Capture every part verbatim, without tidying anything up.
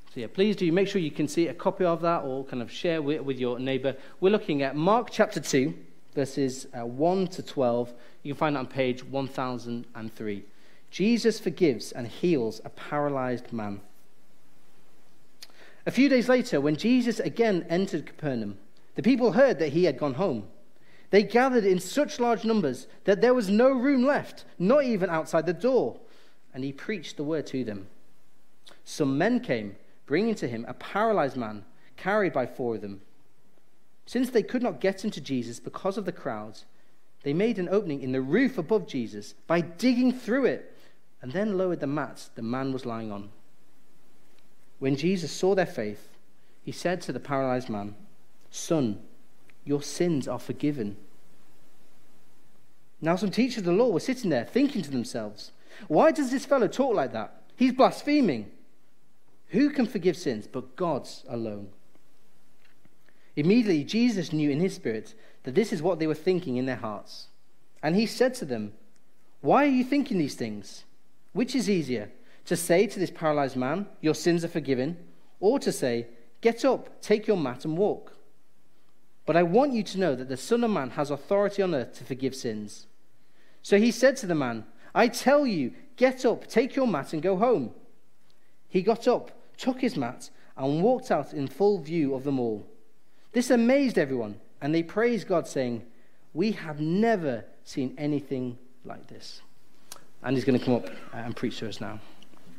So yeah, please do make sure you can see a copy of that or kind of share with, with your neighbour. We're looking at Mark chapter two, verses uh, one to twelve. You can find that on page one thousand three. Jesus forgives and heals a paralyzed man. A few days later, when Jesus again entered Capernaum, the people heard that he had gone home. They gathered in such large numbers that there was no room left, not even outside the door, and he preached the word to them. Some men came, bringing to him a paralyzed man, carried by four of them. Since they could not get him to Jesus because of the crowds, they made an opening in the roof above Jesus by digging through it, and then lowered the mat the man was lying on. When Jesus saw their faith, he said to the paralyzed man, "Son, your sins are forgiven." Now some teachers of the law were sitting there, thinking to themselves, "Why does this fellow talk like that? He's blaspheming. Who can forgive sins but God's alone?" Immediately Jesus knew in his spirit that this is what they were thinking in their hearts. And he said to them, "Why are you thinking these things? Which is easier, to say to this paralyzed man, 'Your sins are forgiven,' or to say, 'Get up, take your mat and walk'? But I want you to know that the Son of Man has authority on earth to forgive sins." So he said to the man, "I tell you, get up, take your mat and go home." He got up, took his mat, and walked out in full view of them all. This amazed everyone, and they praised God, saying, "We have never seen anything like this." And he's going to come up and preach to us now.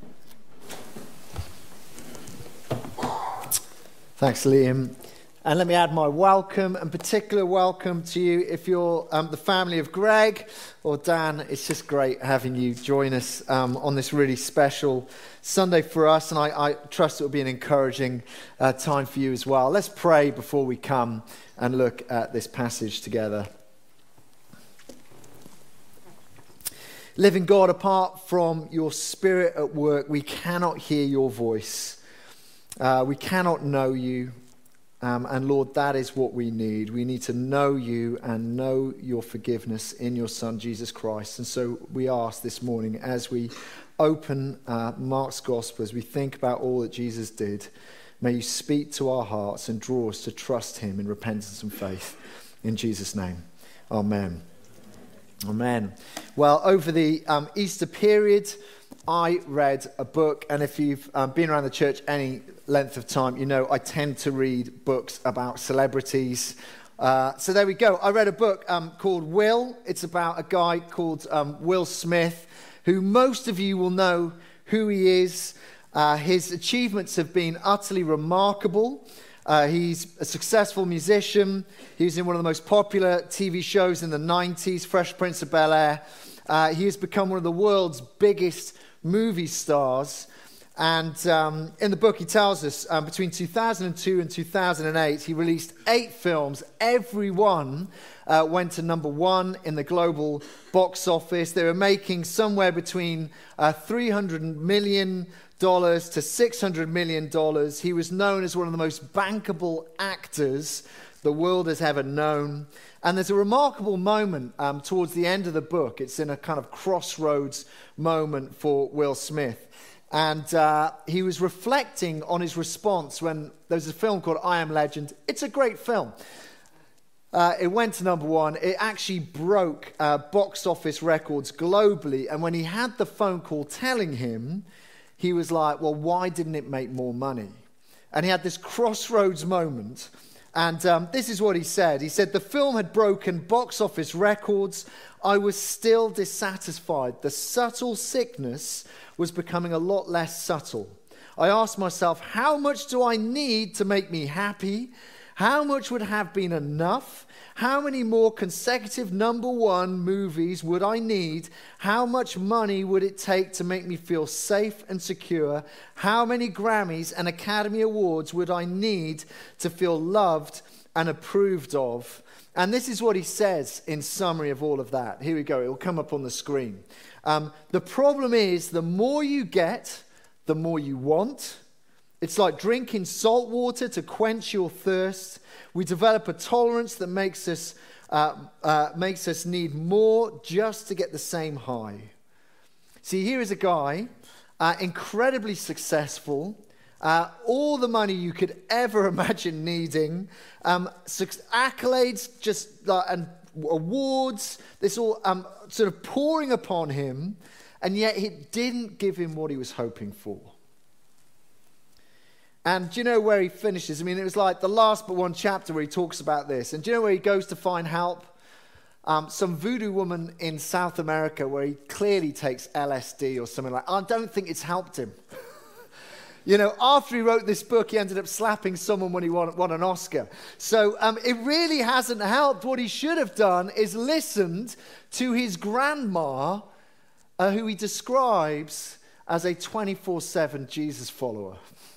Thanks, Liam. And let me add my welcome, and particular welcome to you if you're um, the family of Greg or Dan. It's just great having you join us um, on this really special Sunday for us, and I, I trust it will be an encouraging uh, time for you as well. Let's pray before we come and look at this passage together. Living God, apart from your Spirit at work, we cannot hear your voice. Uh, we cannot know you. Um, and Lord, that is what we need. We need to know you and know your forgiveness in your Son, Jesus Christ. And so we ask this morning, as we open uh, Mark's Gospel, as we think about all that Jesus did, may you speak to our hearts and draw us to trust him in repentance and faith. In Jesus' name, amen. Amen. Well, over the um, Easter period, I read a book, and if you've um, been around the church any length of time, you know I tend to read books about celebrities. Uh, so there we go. I read a book um, called Will. It's about a guy called um, Will Smith, who most of you will know who he is. Uh, his achievements have been utterly remarkable. Uh, he's a successful musician. He was in one of the most popular T V shows in the nineties, Fresh Prince of Bel-Air. Uh, he has become one of the world's biggest movie stars. And um, in the book, he tells us um, between two thousand two and two thousand eight, he released eight films. Every one uh, went to number one in the global box office. They were making somewhere between uh, three hundred million dollars to six hundred million dollars. He was known as one of the most bankable actors the world has ever known. And there's a remarkable moment um, towards the end of the book. It's in a kind of crossroads moment for Will Smith. And uh, he was reflecting on his response when there was a film called I Am Legend. It's a great film. Uh, it went to number one. It actually broke uh, box office records globally. And when he had the phone call telling him, he was like, well, why didn't it make more money? And he had this crossroads moment. And um, this is what he said. He said, the film had broken box office records. I was still dissatisfied. The subtle sickness was becoming a lot less subtle. I asked myself, how much do I need to make me happy? How much would have been enough? How many more consecutive number one movies would I need? How much money would it take to make me feel safe and secure? How many Grammys and Academy Awards would I need to feel loved and approved of? And this is what he says in summary of all of that. Here we go. It will come up on the screen. Um, the problem is the more you get, the more you want. It's like drinking salt water to quench your thirst. We develop a tolerance that makes us uh, uh, makes us need more just to get the same high. See, here is a guy, uh, incredibly successful, uh, all the money you could ever imagine needing, um, accolades just uh, and awards, this all um, sort of pouring upon him, and yet it didn't give him what he was hoping for. And do you know where he finishes? I mean, it was like the last but one chapter where he talks about this. And do you know where he goes to find help? Um, some voodoo woman in South America where he clearly takes L S D or something like that. I don't think it's helped him. You know, after he wrote this book, he ended up slapping someone when he won, won an Oscar. So um, it really hasn't helped. What he should have done is listened to his grandma, uh, who he describes as a twenty-four seven Jesus follower.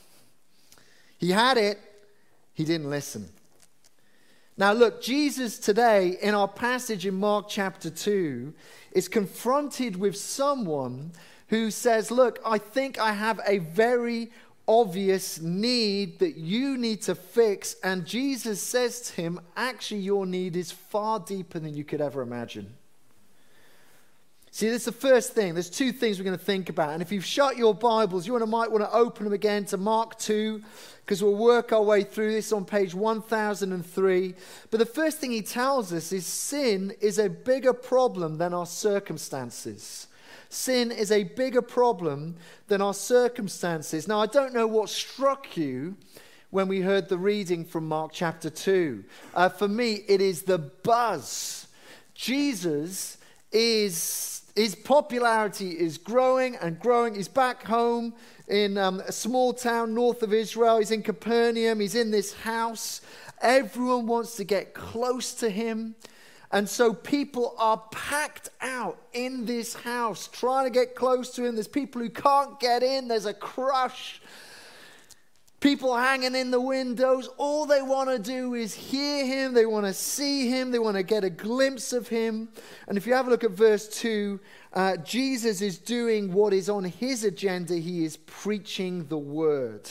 He had it, he didn't listen. Now look, Jesus today in our passage in Mark chapter two is confronted with someone who says, look, I think I have a very obvious need that you need to fix. And Jesus says to him, actually your need is far deeper than you could ever imagine. See, that's the first thing. There's two things we're going to think about. And if you've shut your Bibles, you might want to open them again to Mark two, because we'll work our way through this on page one thousand three. But the first thing he tells us is sin is a bigger problem than our circumstances. Sin is a bigger problem than our circumstances. Now, I don't know what struck you when we heard the reading from Mark chapter two. Uh, for me, it is the buzz. Jesus is... His popularity is growing and growing. He's back home in um, a small town north of Israel. He's in Capernaum. He's in this house. Everyone wants to get close to him. And so people are packed out in this house trying to get close to him. There's people who can't get in. There's a crush. People hanging in the windows. All they want to do is hear him. They want to see him. They want to get a glimpse of him. And if you have a look at verse two, uh, Jesus is doing what is on his agenda. He is preaching the word.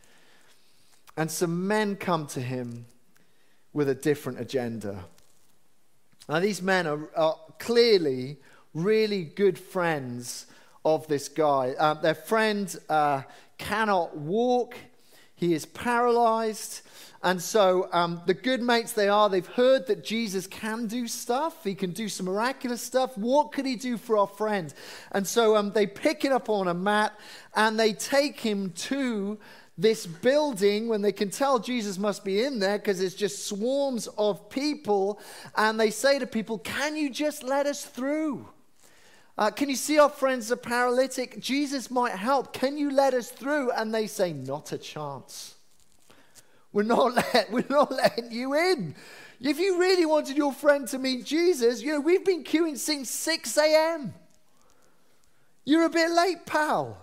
And some men come to him with a different agenda. Now, these men are, are clearly really good friends of this guy. Uh, their friend uh, cannot walk. He is paralyzed. And so um, the good mates they are, they've heard that Jesus can do stuff. He can do some miraculous stuff. What could he do for our friend? And so um, they pick it up on a mat and they take him to this building when they can tell Jesus must be in there because there's just swarms of people. And they say to people, can you just let us through? Uh, can you see our friends are paralytic? Jesus might help. Can you let us through? And they say, not a chance. We're not, let, we're not letting you in. If you really wanted your friend to meet Jesus, you know, we've been queuing since six a.m. You're a bit late, pal.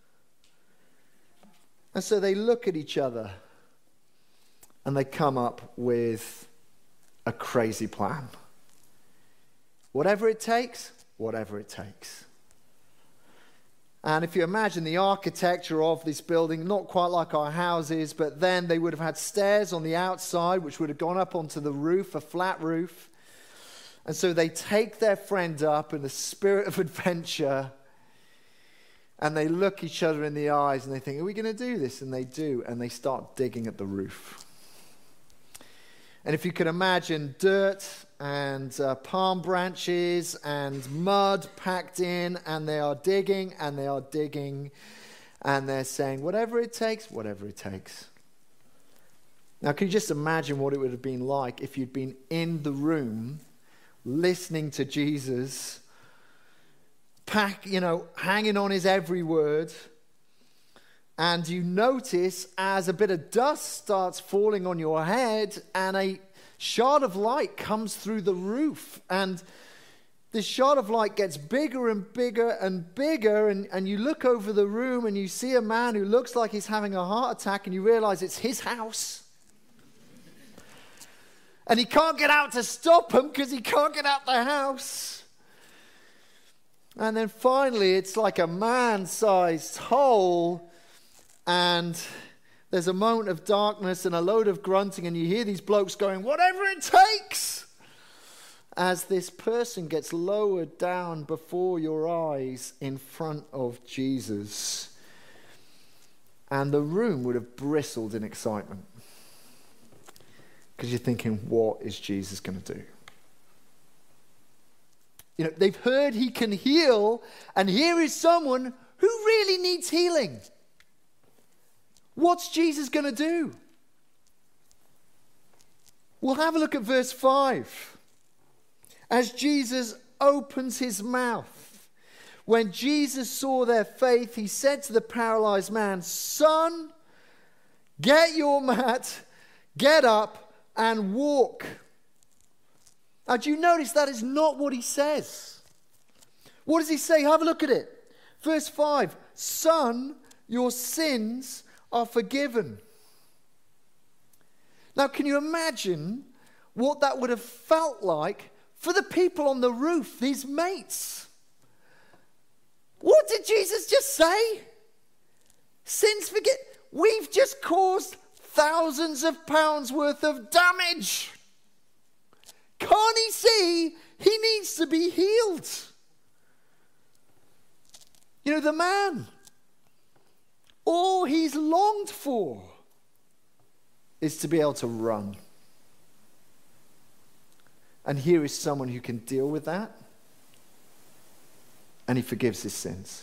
And so they look at each other and they come up with a crazy plan. Whatever it takes, whatever it takes. And if you imagine the architecture of this building, not quite like our houses, but then they would have had stairs on the outside, which would have gone up onto the roof, a flat roof. And so they take their friend up in the spirit of adventure, and they look each other in the eyes, and they think, are we going to do this? And they do, and they start digging at the roof. And if you can imagine dirt and uh, palm branches and mud packed in, and they are digging and they are digging and they're saying, whatever it takes, whatever it takes. Now, can you just imagine what it would have been like if you'd been in the room listening to Jesus, pack, you know, hanging on his every word, and you notice as a bit of dust starts falling on your head and a shard of light comes through the roof, and this shard of light gets bigger and bigger and bigger, and, and you look over the room and you see a man who looks like he's having a heart attack, and you realize it's his house. And he can't get out to stop him because he can't get out the house. And then finally it's like a man-sized hole, and there's a moment of darkness and a load of grunting, and you hear these blokes going, whatever it takes, as this person gets lowered down before your eyes in front of Jesus. And the room would have bristled in excitement. Because you're thinking, what is Jesus going to do? You know, they've heard he can heal, and here is someone who really needs healing. What's Jesus going to do? We'll have a look at verse five. As Jesus opens his mouth, when Jesus saw their faith, he said to the paralyzed man, "Son, get your mat, get up, and walk." Now, do you notice that is not what he says? What does he say? Have a look at it. Verse five, "Son, your sins are forgiven." Now, can you imagine what that would have felt like for the people on the roof, these mates? What did Jesus just say? Sins forget. We've just caused thousands of pounds worth of damage. Can't he see he needs to be healed? You know, the man, all he's longed for is to be able to run. And here is someone who can deal with that. And he forgives his sins.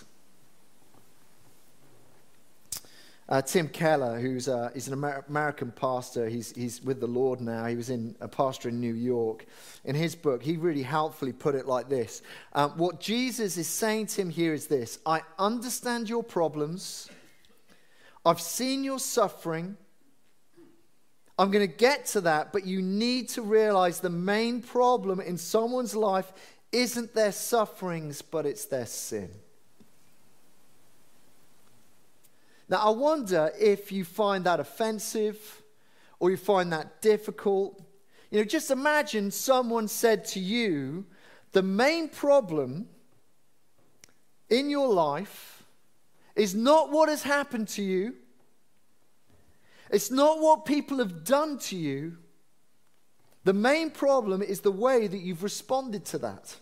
Uh, Tim Keller, who's uh, he's an Amer- American pastor, he's, he's with the Lord now. He was in a pastor in New York. In his book, he really helpfully put it like this. Um, what Jesus is saying to him here is this: I understand your problems. I've seen your suffering. I'm going to get to that, but you need to realize the main problem in someone's life isn't their sufferings, but it's their sin. Now, I wonder if you find that offensive or you find that difficult. You know, just imagine someone said to you, the main problem in your life is not what has happened to you. It's not what people have done to you. The main problem is the way that you've responded to that.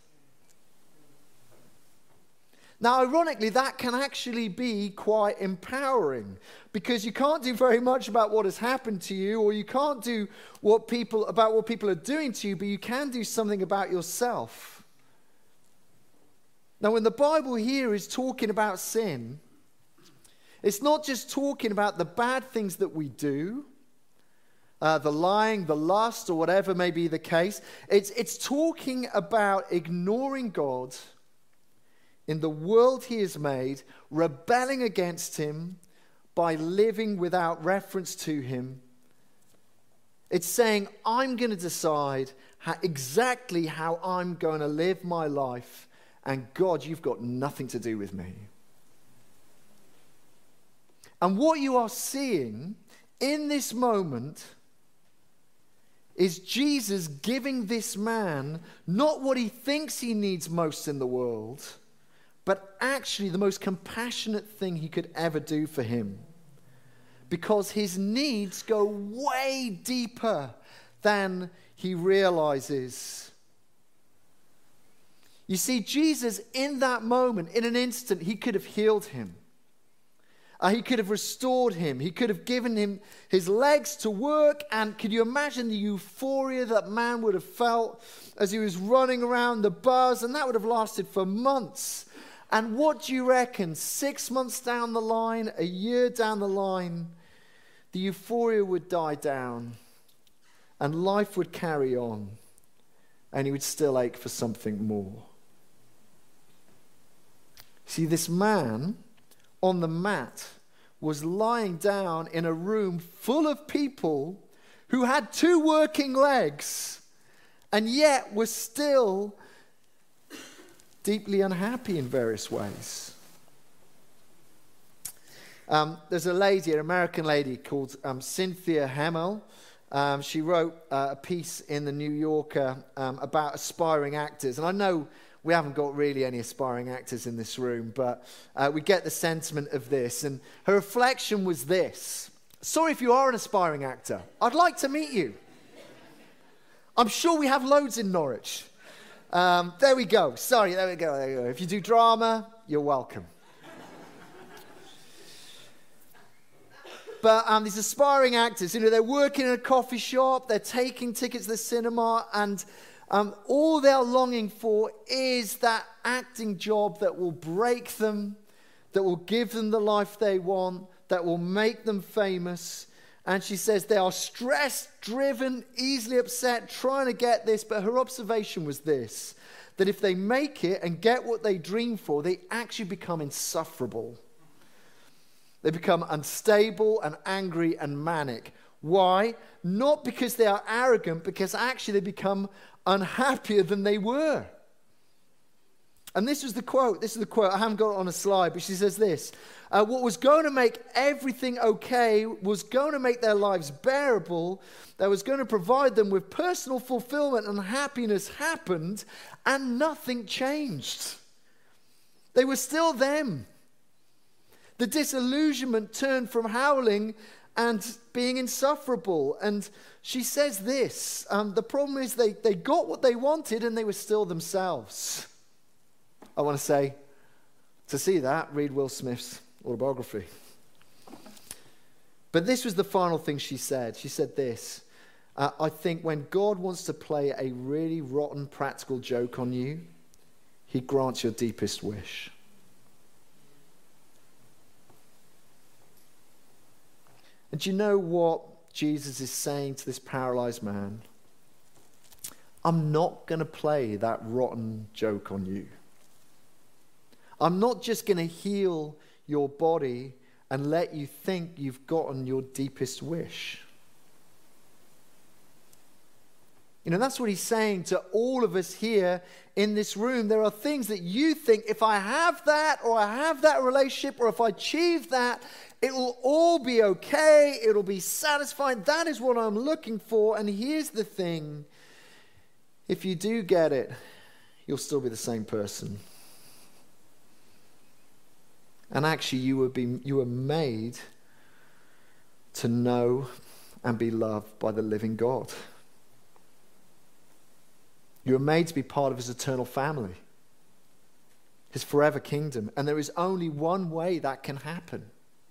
Now, ironically, that can actually be quite empowering, because you can't do very much about what has happened to you, or you can't do what people about what people are doing to you, but you can do something about yourself. Now, when the Bible here is talking about sin, it's not just talking about the bad things that we do, uh, the lying, the lust, or whatever may be the case. It's, it's talking about ignoring God in the world he has made, rebelling against him by living without reference to him. It's saying, I'm going to decide how, exactly how I'm going to live my life, and God, you've got nothing to do with me. And what you are seeing in this moment is Jesus giving this man not what he thinks he needs most in the world, but actually the most compassionate thing he could ever do for him. Because his needs go way deeper than he realizes. You see, Jesus, in that moment, in an instant, he could have healed him. Uh, he could have restored him. He could have given him his legs to work. And could you imagine the euphoria that man would have felt as he was running around, the buzz? And that would have lasted for months. And what do you reckon? Six months down the line, a year down the line, the euphoria would die down and life would carry on, and he would still ache for something more. See, this man on the mat was lying down in a room full of people who had two working legs and yet were still deeply unhappy in various ways. Um, there's a lady, an American lady called um, Cynthia Hemmel. Um, she wrote uh, a piece in the New Yorker um, about aspiring actors. And I know we haven't got really any aspiring actors in this room, but uh, we get the sentiment of this. And her reflection was this: sorry if you are an aspiring actor. I'd like to meet you. I'm sure we have loads in Norwich. Um, there we go. Sorry, there we go, there we go. If you do drama, you're welcome. but um, these aspiring actors, you know, they're working in a coffee shop, they're taking tickets to the cinema, and um, all they're longing for is that acting job that will break them, that will give them the life they want, that will make them famous. And she says they are stressed, driven, easily upset, trying to get this. But her observation was this, that if they make it and get what they dream for, they actually become insufferable. They become unstable and angry and manic. Why? Not because they are arrogant, because actually they become unhappier than they were. And this was the quote. This is the quote. I haven't got it on a slide, but she says this. Uh, what was going to make everything okay was going to make their lives bearable, that was going to provide them with personal fulfillment and happiness happened, and nothing changed. They were still them. The disillusionment turned from howling and being insufferable. And she says this, um, the problem is they, they got what they wanted and they were still themselves. I want to say, to see that, read Will Smith's autobiography. But this was the final thing she said. She said this, uh, I think when God wants to play a really rotten practical joke on you, he grants your deepest wish. And do you know what Jesus is saying to this paralyzed man? I'm not going to play that rotten joke on you. I'm not just going to heal your body and let you think you've gotten your deepest wish. You know, that's what he's saying to all of us here in this room. There are things that you think, if I have that, or I have that relationship, or if I achieve that, it will all be okay. It'll be satisfying. That is what I'm looking for. And here's the thing. If you do get it, you'll still be the same person. And actually, you were, be, you were made to know and be loved by the living God. You were made to be part of his eternal family, his forever kingdom. And there is only one way that can happen.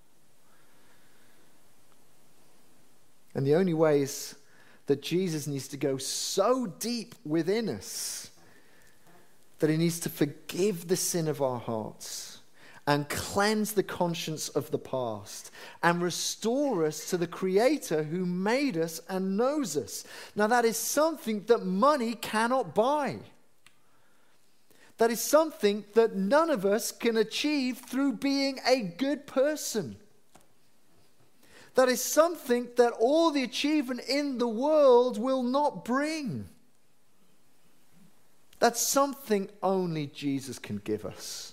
And the only way is that Jesus needs to go so deep within us that he needs to forgive the sin of our hearts and cleanse the conscience of the past and restore us to the Creator who made us and knows us. Now that is something that money cannot buy. That is something that none of us can achieve through being a good person. That is something that all the achievement in the world will not bring. That's something only Jesus can give us.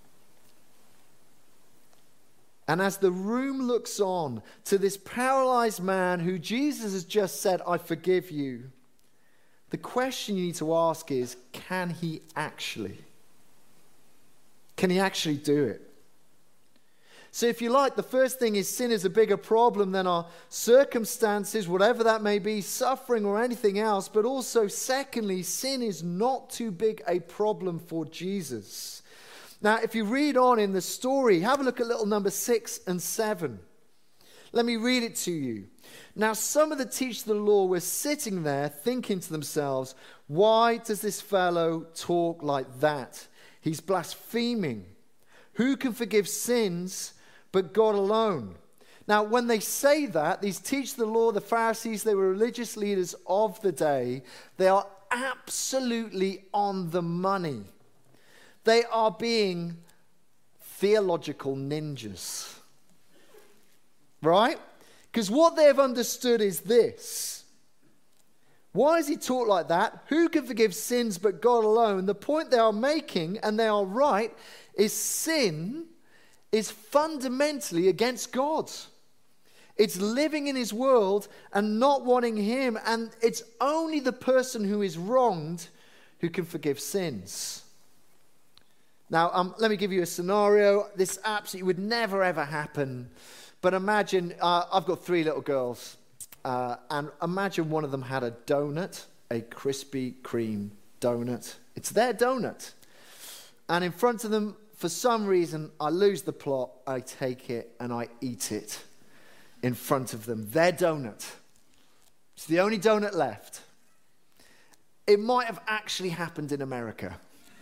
And as the room looks on to this paralyzed man who Jesus has just said, I forgive you, the question you need to ask is, can he actually? Can he actually do it? So if you like, the first thing is sin is a bigger problem than our circumstances, whatever that may be, suffering or anything else. But also, secondly, sin is not too big a problem for Jesus. Now, if you read on in the story, have a look at little number six and seven. Let me read it to you. Now, some of the teachers of the law were sitting there thinking to themselves, why does this fellow talk like that? He's blaspheming. Who can forgive sins but God alone? Now, when they say that, these teachers of the law, the Pharisees, they were religious leaders of the day. They are absolutely on the money. They are being theological ninjas. Right? Because what they've understood is this. Why is he taught like that? Who can forgive sins but God alone? The point they are making, and they are right, is sin is fundamentally against God. It's living in his world and not wanting him. And it's only the person who is wronged who can forgive sins. Now, um, let me give you a scenario. This absolutely would never, ever happen. But imagine, uh, I've got three little girls. Uh, and imagine one of them had a donut, a Krispy Kreme donut. It's their donut. And in front of them, for some reason, I lose the plot. I take it and I eat it. in front of them, their donut. It's the only donut left. It might have actually happened in America.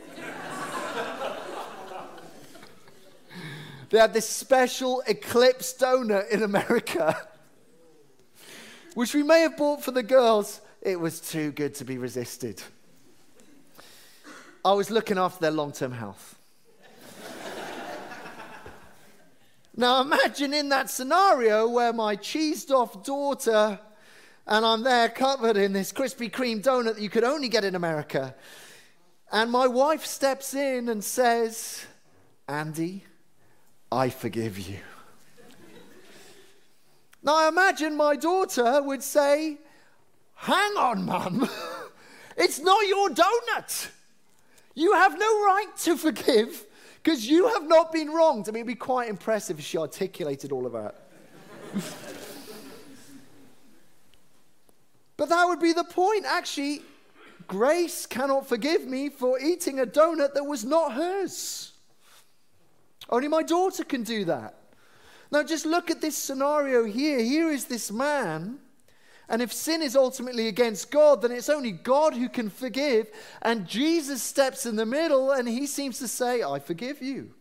They had this special Eclipse donut in America, which we may have bought for the girls. It was too good to be resisted. I was looking after their long-term health. Now imagine in that scenario where my cheesed-off daughter and I'm there covered in this Krispy Kreme donut that you could only get in America. And my wife steps in and says, Andy, I forgive you. Now I imagine my daughter would say, hang on, Mum. It's not your donut. You have no right to forgive because you have not been wronged. I mean, it'd be quite impressive if she articulated all of that. But that would be the point. Actually, Grace cannot forgive me for eating a donut that was not hers. Only my daughter can do that. Now just look at this scenario here. Here is this man, and if sin is ultimately against God, then it's only God who can forgive. And Jesus steps in the middle and he seems to say, I forgive you.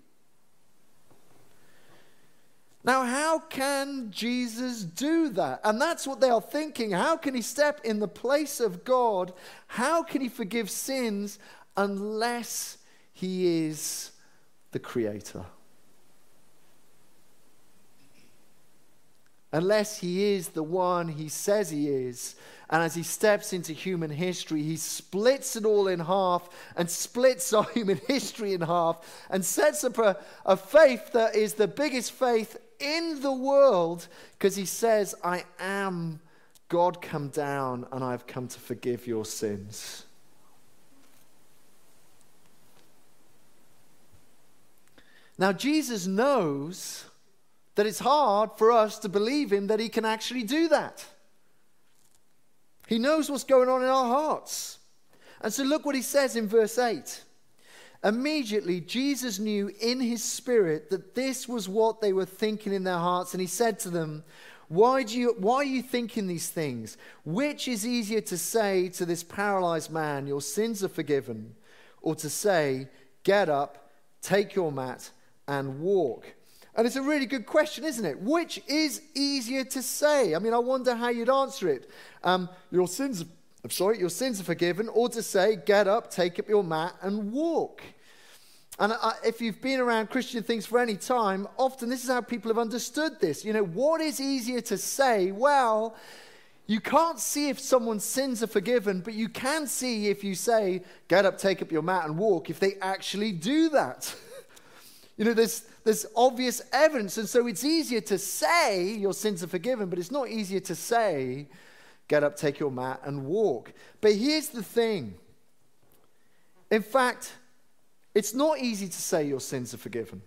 Now, how can Jesus do that? And that's what they are thinking. How can he step in the place of God? How can he forgive sins unless he is the creator? Unless he is the one he says he is. And as he steps into human history, he splits it all in half and splits our human history in half and sets up a, a faith that is the biggest faith in the world, because he says, I am God come down and I've come to forgive your sins. Now Jesus knows that it's hard for us to believe him that he can actually do that. He knows what's going on in our hearts. And so look what he says in verse eight. Immediately, Jesus knew in his spirit that this was what they were thinking in their hearts. And he said to them, why, do you, why are you thinking these things? Which is easier to say to this paralyzed man, your sins are forgiven, or to say, get up, take your mat, and walk? And it's a really good question, isn't it? Which is easier to say? I mean, I wonder how you'd answer it. Um, your sins, I'm sorry, your sins are forgiven, or to say, get up, take up your mat, and walk. And I, if you've been around Christian things for any time, often this is how people have understood this. You know, what is easier to say? Well, you can't see if someone's sins are forgiven, but you can see if you say, get up, take up your mat, and walk, if they actually do that. You know, there's, there's obvious evidence, and so it's easier to say your sins are forgiven, but it's not easier to say, get up, take your mat, and walk. But here's the thing. In fact, it's not easy to say your sins are forgiven.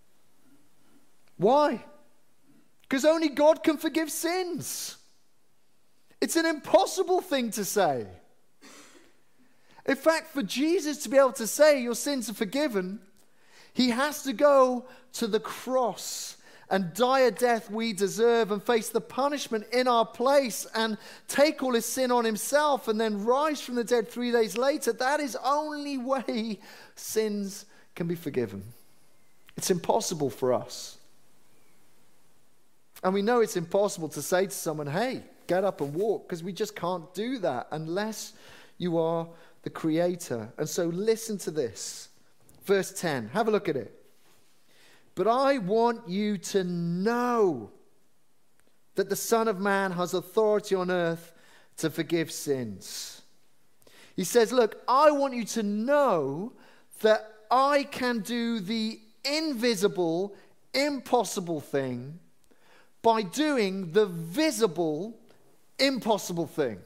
Why? Because only God can forgive sins. It's an impossible thing to say. In fact, for Jesus to be able to say your sins are forgiven, he has to go to the cross and die a death we deserve and face the punishment in our place and take all his sin on himself and then rise from the dead three days later. That is only way sins can be forgiven. It's impossible for us. And we know it's impossible to say to someone, hey, get up and walk, because we just can't do that unless you are the creator. And so listen to this. Verse ten, have a look at it. But I want you to know that the Son of Man has authority on earth to forgive sins. He says, look, I want you to know that I can do the invisible, impossible thing by doing the visible, impossible thing.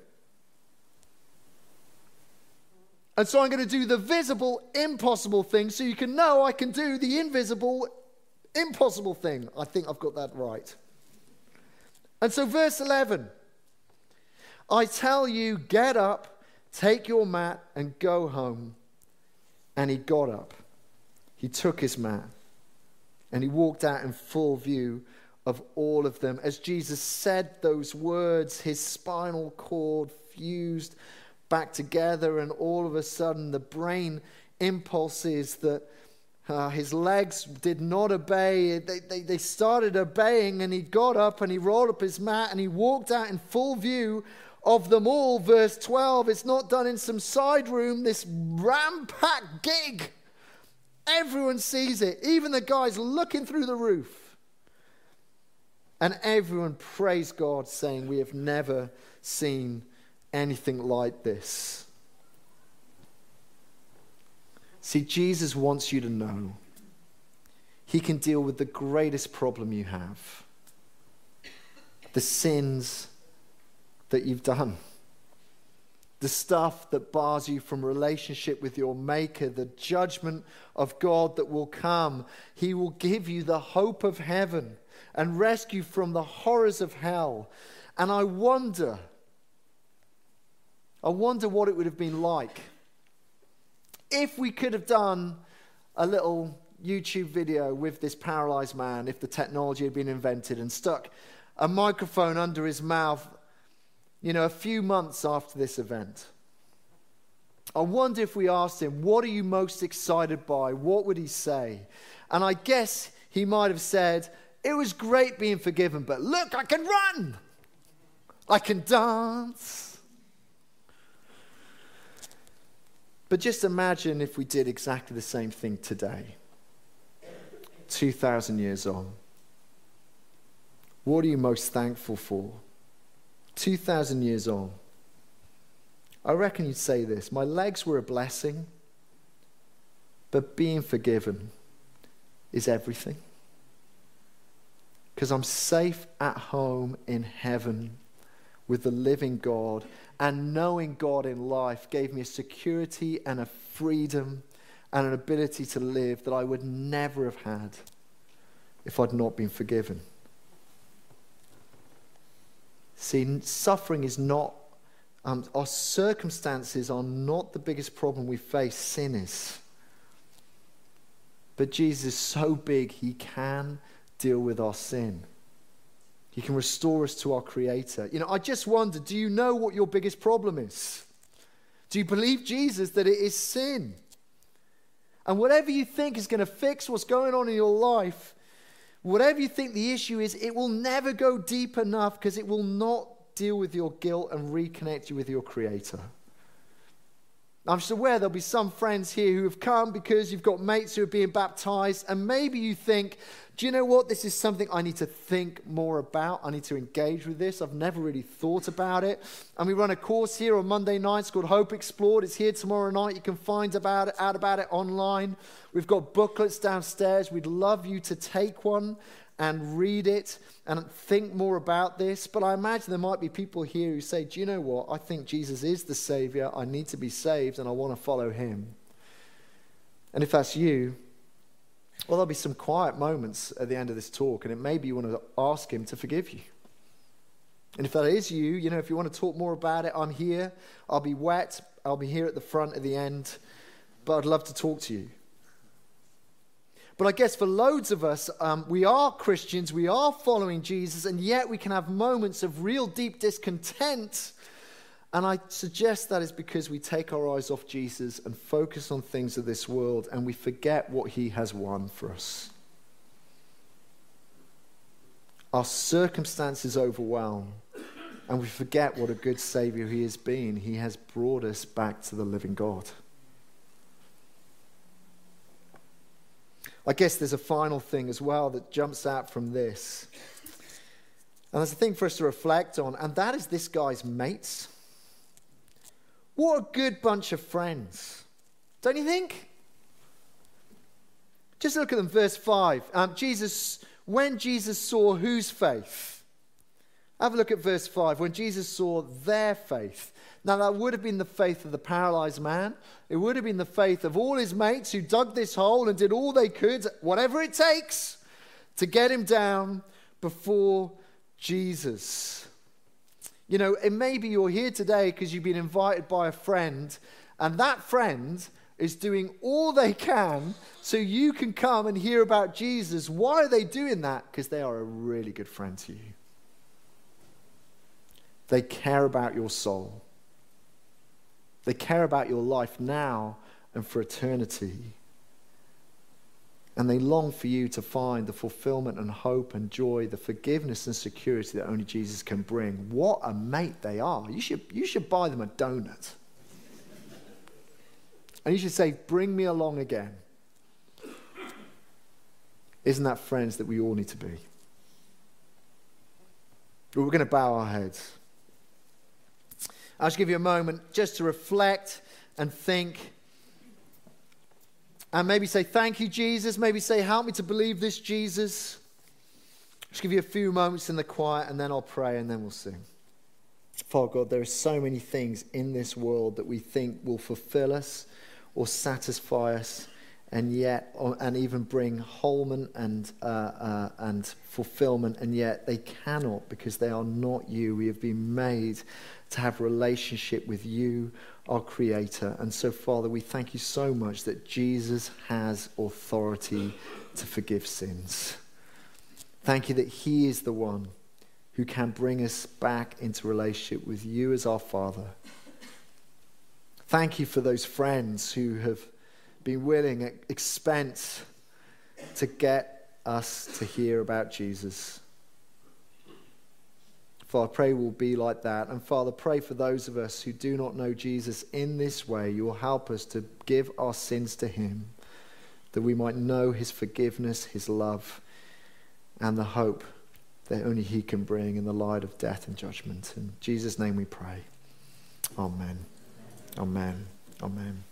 And so I'm going to do the visible, impossible thing so you can know I can do the invisible, impossible thing. I think I've got that right. And so verse eleven. I tell you, get up, take your mat, and go home. And he got up. He took his mat. And he walked out in full view of all of them. As Jesus said those words, his spinal cord fused back together, and all of a sudden the brain impulses that uh, his legs did not obey, they, they, they started obeying, and he got up and he rolled up his mat and he walked out in full view of them all. Verse twelve, it's not done in some side room, this ram-packed gig. Everyone sees it, even the guys looking through the roof. And everyone praised God, saying, we have never seen anything like this. See, Jesus wants you to know he can deal with the greatest problem you have, the sins that you've done, the stuff that bars you from relationship with your Maker, the judgment of God that will come. He will give you the hope of heaven and rescue from the horrors of hell. And I wonder, I wonder what it would have been like if we could have done a little YouTube video with this paralyzed man, if the technology had been invented, and stuck a microphone under his mouth, you know, a few months after this event. I wonder if we asked him, what are you most excited by? What would he say? And I guess he might have said, it was great being forgiven, but look, I can run. I can dance. But just imagine if we did exactly the same thing today, two thousand years on. What are you most thankful for? two thousand years on. I reckon you'd say this: my legs were a blessing, but being forgiven is everything. Because I'm safe at home in heaven with the living God, and knowing God in life gave me a security and a freedom and an ability to live that I would never have had if I'd not been forgiven. See, suffering is not, um, our circumstances are not the biggest problem we face, sin is. But Jesus is so big, he can deal with our sin. He can restore us to our Creator. You know, I just wonder, do you know what your biggest problem is? Do you believe Jesus that it is sin? And whatever you think is going to fix what's going on in your life, whatever you think the issue is, it will never go deep enough, because it will not deal with your guilt and reconnect you with your Creator. I'm just aware there'll be some friends here who have come because you've got mates who are being baptized, and maybe you think, do you know what? This is something I need to think more about. I need to engage with this. I've never really thought about it. And we run a course here on Monday nights called Hope Explored. It's here tomorrow night. You can find about it, out about it online. We've got booklets downstairs. We'd love you to take one and read it and think more about this. But I imagine there might be people here who say, do you know what? I think Jesus is the Savior. I need to be saved, and I want to follow him. And if that's you, well, there'll be some quiet moments at the end of this talk, and it may be you want to ask him to forgive you. And if that is you, you know, if you want to talk more about it, I'm here. I'll be wet. I'll be here at the front at the end. But I'd love to talk to you. But I guess for loads of us, um, we are Christians, we are following Jesus, and yet we can have moments of real deep discontent. And I suggest that is because we take our eyes off Jesus and focus on things of this world, and we forget what he has won for us. Our circumstances overwhelm, and we forget what a good Savior he has been. He has brought us back to the living God. I guess there's a final thing as well that jumps out from this. And there's a thing for us to reflect on, and that is this guy's mates. What a good bunch of friends. Don't you think? Just look at them, verse five. Um, Jesus, when Jesus saw whose faith? Have a look at verse five. When Jesus saw their faith. Now, that would have been the faith of the paralyzed man. It would have been the faith of all his mates who dug this hole and did all they could, whatever it takes, to get him down before Jesus. You know, it may be you're here today because you've been invited by a friend, and that friend is doing all they can so you can come and hear about Jesus. Why are they doing that? Because they are a really good friend to you. They care about your soul. They care about your life now and for eternity. And they long for you to find the fulfillment and hope and joy, the forgiveness and security that only Jesus can bring. What a mate they are. You should, you should buy them a donut. And you should say, bring me along again. Isn't that, friends, that we all need to be? But we're going to bow our heads. I'll just give you a moment just to reflect and think. And maybe say, thank you, Jesus. Maybe say, help me to believe this, Jesus. Just give you a few moments in the quiet, and then I'll pray, and then we'll sing. Father God, there are so many things in this world that we think will fulfill us or satisfy us, and yet, and even bring wholement and uh, uh, and fulfillment, and yet they cannot, because they are not you. We have been made to have a relationship with you, our Creator. And so, Father, we thank you so much that Jesus has authority to forgive sins. Thank you that he is the one who can bring us back into relationship with you as our Father. Thank you for those friends who have been willing at expense to get us to hear about Jesus. Father, I pray we'll be like that. And Father, pray for those of us who do not know Jesus in this way. You will help us to give our sins to him, that we might know his forgiveness, his love, and the hope that only he can bring in the light of death and judgment. In Jesus' name we pray. Amen. Amen. Amen.